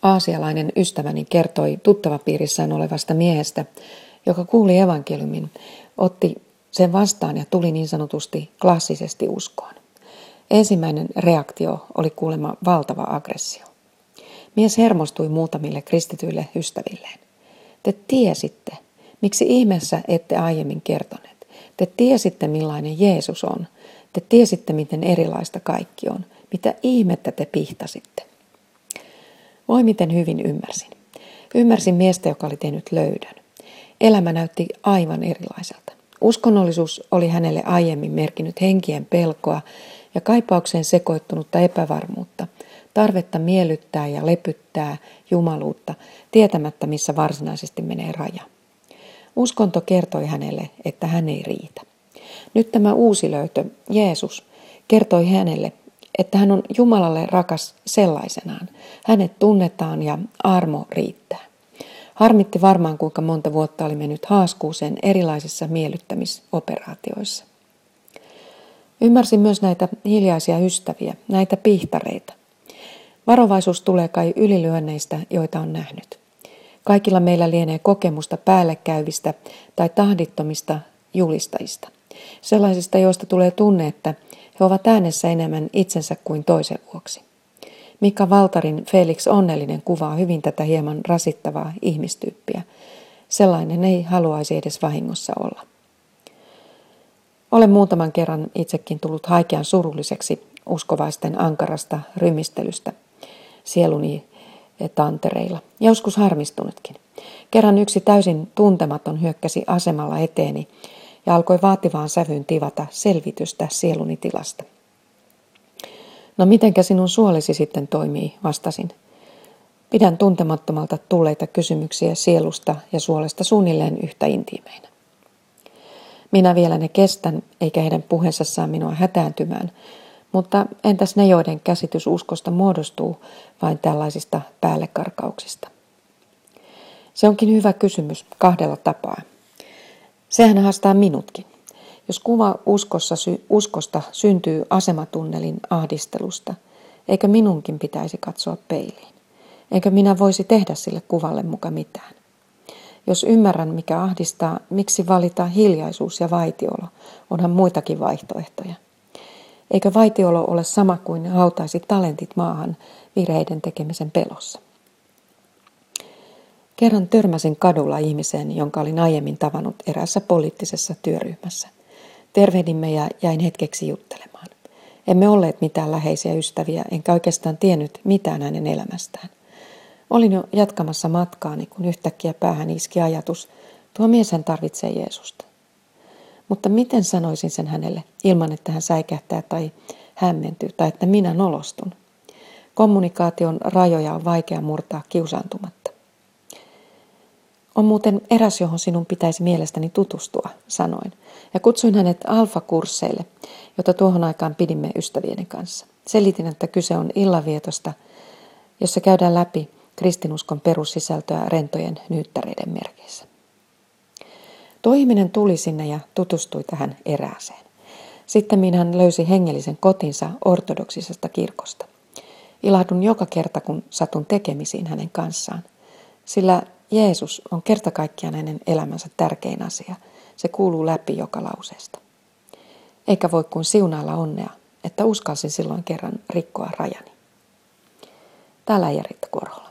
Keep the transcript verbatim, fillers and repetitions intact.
Aasialainen ystäväni kertoi tuttavapiirissään olevasta miehestä, joka kuuli evankeliumin, otti sen vastaan ja tuli niin sanotusti klassisesti uskoon. Ensimmäinen reaktio oli kuulemma valtava aggressio. Mies hermostui muutamille kristityille ystävilleen. Te tiesitte, miksi ihmeessä ette aiemmin kertoneet. Te tiesitte, millainen Jeesus on. Te tiesitte, miten erilaista kaikki on. Mitä ihmettä te pihtasitte? Voi miten hyvin ymmärsin. Ymmärsin miestä, joka oli tehnyt löydön. Elämä näytti aivan erilaiselta. Uskonnollisuus oli hänelle aiemmin merkinnyt henkien pelkoa ja kaipaukseen sekoittunutta epävarmuutta, tarvetta miellyttää ja lepyttää jumaluutta, tietämättä missä varsinaisesti menee raja. Uskonto kertoi hänelle, että hän ei riitä. Nyt tämä uusi löytö, Jeesus, kertoi hänelle, että hän on Jumalalle rakas sellaisenaan. Hänet tunnetaan ja armo riittää. Harmitti varmaan, kuinka monta vuotta oli mennyt haaskuuseen erilaisissa miellyttämisoperaatioissa. Ymmärsin myös näitä hiljaisia ystäviä, näitä pihtareita. Varovaisuus tulee kai ylilyönneistä, joita on nähnyt. Kaikilla meillä lienee kokemusta päällekäyvistä tai tahdittomista julistajista. Sellaisista, joista tulee tunne, että he ovat äänessä enemmän itsensä kuin toisen vuoksi. Mika Valtarin Felix Onnellinen kuvaa hyvin tätä hieman rasittavaa ihmistyyppiä. Sellainen ei haluaisi edes vahingossa olla. Olen muutaman kerran itsekin tullut haikean surulliseksi uskovaisten ankarasta rymistelystä sieluni tantereilla, ja joskus harmistunutkin. Kerran yksi täysin tuntematon hyökkäsi asemalla eteeni ja alkoi vaativaan sävyyn tivata selvitystä sieluni tilasta. No mitenkä sinun suolesi sitten toimii, vastasin. Pidän tuntemattomalta tulleita kysymyksiä sielusta ja suolesta suunnilleen yhtä intiimeinä. Minä vielä ne kestän, eikä heidän puheensa saa minua hätääntymään, mutta entäs ne, joiden käsitys uskosta muodostuu vain tällaisista päällekarkauksista? Se onkin hyvä kysymys kahdella tapaa. Sehän haastaa minutkin. Jos kuva uskossa, uskosta syntyy asematunnelin ahdistelusta, eikö minunkin pitäisi katsoa peiliin? Eikö minä voisi tehdä sille kuvalle muka mitään? Jos ymmärrän, mikä ahdistaa, miksi valita hiljaisuus ja vaitiolo? Onhan muitakin vaihtoehtoja. Eikö vaitiolo ole sama kuin hautaisi talentit maahan virheiden tekemisen pelossa? Kerran törmäsin kadulla ihmiseen, jonka olin aiemmin tavannut eräässä poliittisessa työryhmässä. Tervehdimme ja jäin hetkeksi juttelemaan. Emme olleet mitään läheisiä ystäviä, enkä oikeastaan tiennyt mitään hänen elämästään. Olin jo jatkamassa matkaani, kun yhtäkkiä päähän iski ajatus, tuo mieshän tarvitsee Jeesusta. Mutta miten sanoisin sen hänelle, ilman että hän säikähtää tai hämmentyy, tai että minä nolostun? Kommunikaation rajoja on vaikea murtaa kiusaantumatta. On muuten eräs, johon sinun pitäisi mielestäni tutustua, sanoin, ja kutsuin hänet alfakursseille, jota tuohon aikaan pidimme ystävieni kanssa. Selitin, että kyse on illanvietosta, jossa käydään läpi kristinuskon perussisältöä rentojen nyyttäreiden merkeissä. Tuo ihminen tuli sinne ja tutustui tähän erääseen. Sitten hän löysi hengellisen kotinsa ortodoksisesta kirkosta. Ilahdun joka kerta, kun satun tekemisiin hänen kanssaan, sillä Jeesus on kerta kaikkiaan hänen elämänsä tärkein asia. Se kuuluu läpi joka lauseesta. Eikä voi kuin siunailla onnea, että uskalsin silloin kerran rikkoa rajani. Täällä Riitta Korhola.